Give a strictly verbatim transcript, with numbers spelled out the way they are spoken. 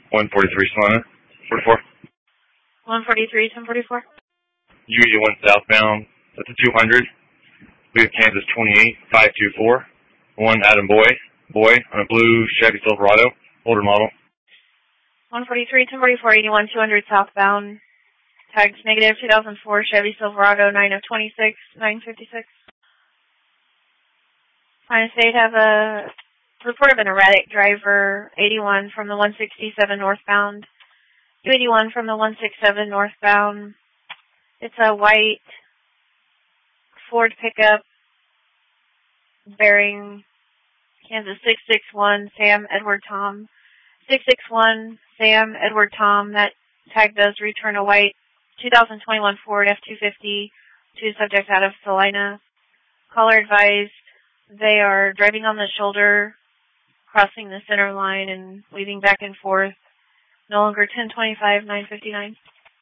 one forty-three Solana, forty-four. one forty-three, ten forty-four. U eighty-one southbound, that's a two hundred. We have Kansas twenty-eight, five two four. One Adam Boy, Boy, on a blue Chevy Silverado, older model. one forty-three, ten forty-four, eighty-one, two hundred southbound. Tags negative, two thousand four Chevy Silverado, nine of twenty-six, nine fifty-six. Fine State have a report of an erratic driver, eighty-one from the one sixty-seven northbound. U eighty-one from the one sixty-seven northbound. It's a white Ford pickup bearing Kansas six six one Sam Edward Tom. six six one Sam Edward Tom. That tag does return a white two thousand twenty-one Ford F two fifty. Two subjects out of Salina. Caller advised they are driving on the shoulder, crossing the center line and weaving back and forth. No longer ten twenty-five, nine fifty-nine.